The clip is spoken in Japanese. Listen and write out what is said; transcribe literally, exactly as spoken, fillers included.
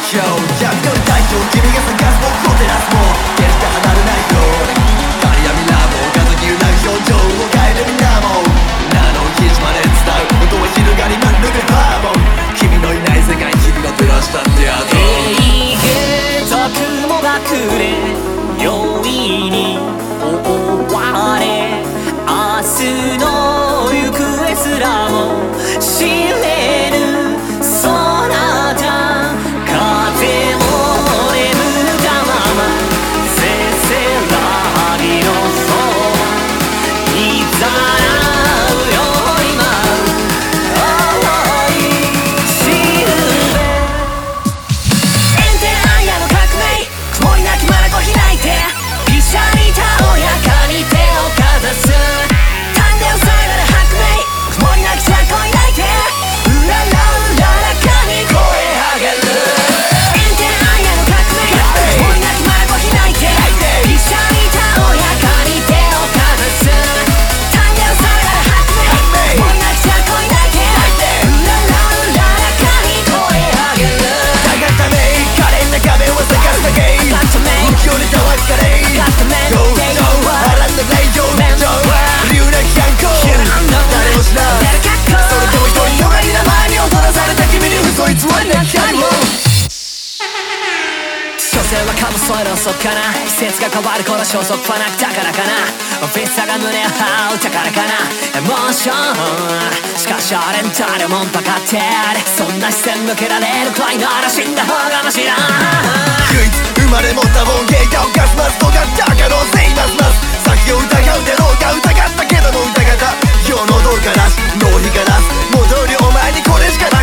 Yo 闇の代表君が探す僕を照らすも決して離れないよガリアミラボ風にうなぐ表情を変えるみんなも名の記事まで伝う音は広がりまるでハーモン君のいない世界日々を照らしたってやつ永遠と雲がくれ容易に覆われ明日の行方すらも知れぬそなた風も眠ったまませせらぎのそばいざなうよ今青いしるべエンテライヤの革命曇りなき眼開いてピシャリたおやかに手をかざす丹田をさえられ白明曇りなき茶恋泣いてうららうららかに声上げるエンテライヤの革命曇りなき眼開いてピシャリたおやかに手をかざす丹田をさえられ白明曇りなき茶恋泣いてうららうららかに声上げるだがため可憐な壁を探すだけ浮世にたわかれYo, yo 波乱の雷上流なき反抗誰も知らんそれでも一人よがりな前に踊らされた君に嘘偽りなき愛を所詮はかも添える遅くかな季節が変わる頃消息ファナだからかなオフィスが胸を張うだからかなエモーションしかしあれん誰もんばかってそんな視線向けられるくらいなら死んだ方がマシだ唯一生まれ持ったもん芸が犯します尖った可能性ますます先を疑うだろうが疑ったけども疑った世のどうかなし脳皮が出す戻りお前にこれしかない